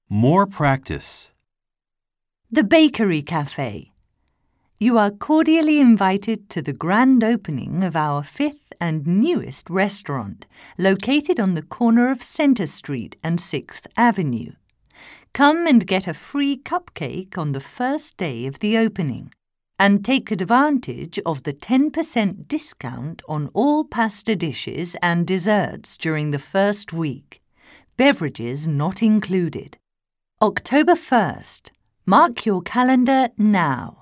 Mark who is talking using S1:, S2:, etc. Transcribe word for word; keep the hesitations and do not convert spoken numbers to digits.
S1: More practice.
S2: The Bakery Cafe. You are cordially invited to the grand opening of our fifth and newest restaurant, located on the corner of Centre Street and sixth Avenue. Come and get a free cupcake on the first day of the opening, and take advantage of the ten percent discount on all pasta dishes and desserts during the first week. Beverages not included. October first. Mark your calendar now.